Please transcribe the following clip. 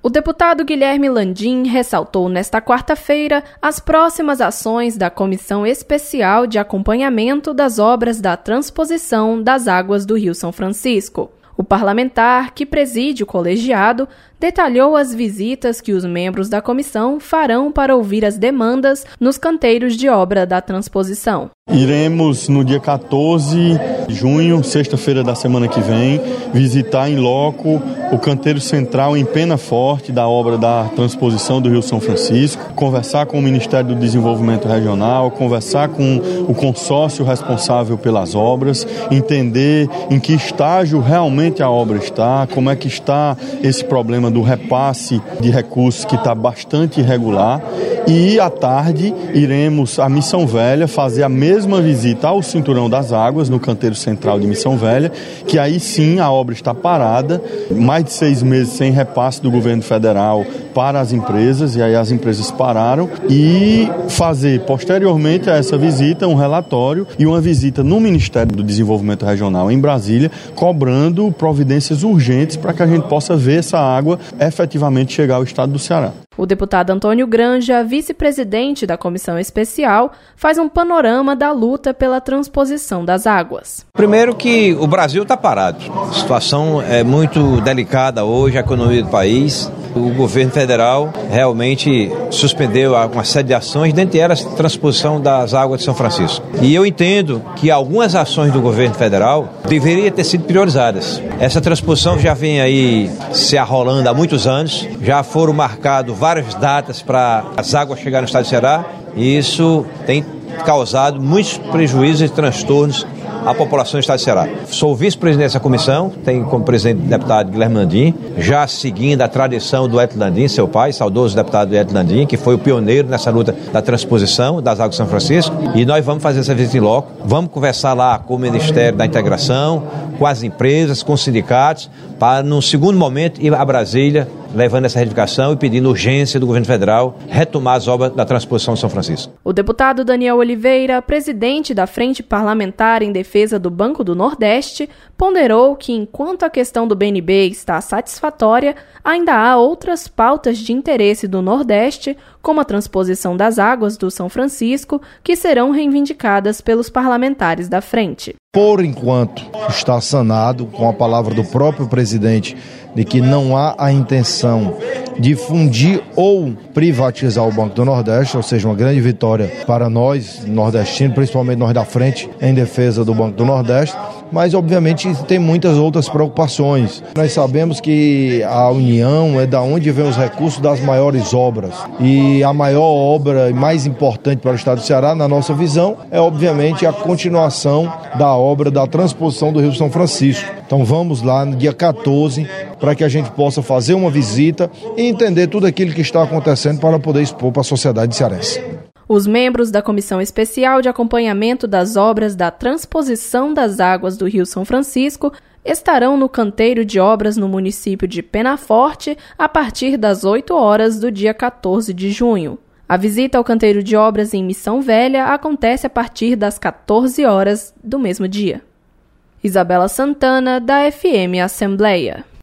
O deputado Guilherme Landim ressaltou nesta quarta-feira as próximas ações da Comissão Especial de Acompanhamento das Obras da Transposição das Águas do Rio São Francisco. O parlamentar, que preside o colegiado, detalhou as visitas que os membros da comissão farão para ouvir as demandas nos canteiros de obra da transposição. Iremos, no dia 14 de junho, sexta-feira da semana que vem, visitar em loco o canteiro central em Penaforte da obra da transposição do Rio São Francisco, conversar com o Ministério do Desenvolvimento Regional, conversar com o consórcio responsável pelas obras, entender em que estágio realmente a obra está, como é que está esse problema do repasse de recursos que está bastante irregular. E à tarde iremos à Missão Velha fazer a mesma visita ao Cinturão das Águas, no canteiro central de Missão Velha, que aí sim a obra está parada, mais de 6 meses sem repasse do governo federal para as empresas, e aí as empresas pararam, e fazer posteriormente a essa visita um relatório e uma visita no Ministério do Desenvolvimento Regional em Brasília, cobrando providências urgentes para que a gente possa ver essa água efetivamente chegar ao estado do Ceará. O deputado Antônio Granja, vice-presidente da Comissão Especial, faz um panorama da luta pela transposição das águas. Primeiro que o Brasil está parado. A situação é muito delicada hoje, a economia do país. O governo federal realmente suspendeu uma série de ações, dentre elas a transposição das águas de São Francisco. E eu entendo que algumas ações do governo federal deveriam ter sido priorizadas. Essa transposição já vem aí se arrolando há muitos anos, já foram marcadas várias datas para as águas chegarem no estado do Ceará, e isso tem causado muitos prejuízos e transtornos à população do estado do Ceará. Sou vice-presidente dessa comissão, tenho como presidente o deputado Guilherme Landim, já seguindo a tradição do Edson Landim, seu pai, saudoso deputado Edson Landim, que foi o pioneiro nessa luta da transposição das águas de São Francisco, e nós vamos fazer essa visita em loco, vamos conversar lá com o Ministério da Integração, com as empresas, com os sindicatos, para, num segundo momento, ir a Brasília, levando essa retificação e pedindo urgência do governo federal retomar as obras da transposição de São Francisco. O deputado Daniel Oliveira, presidente da Frente Parlamentar em Defesa do Banco do Nordeste, ponderou que, enquanto a questão do BNB está satisfatória, ainda há outras pautas de interesse do Nordeste, como a transposição das águas do São Francisco, que serão reivindicadas pelos parlamentares da frente. Por enquanto, está sanado, com a palavra do próprio presidente, de que não há a intenção de fundir ou privatizar o Banco do Nordeste, ou seja, uma grande vitória para nós, nordestinos, principalmente nós da frente, em defesa do Banco do Nordeste, mas obviamente tem muitas outras preocupações. Nós sabemos que a União é da onde vem os recursos das maiores obras, e a maior obra e mais importante para o estado do Ceará, na nossa visão, é obviamente a continuação da obra da transposição do Rio São Francisco. Então vamos lá no dia 14 para que a gente possa fazer uma visita e entender tudo aquilo que está acontecendo para poder expor para a sociedade cearense. Os membros da Comissão Especial de Acompanhamento das Obras da Transposição das Águas do Rio São Francisco estarão no canteiro de obras no município de Penaforte a partir das 8 horas do dia 14 de junho. A visita ao canteiro de obras em Missão Velha acontece a partir das 14 horas do mesmo dia. Isabela Santana, da FM Assembleia.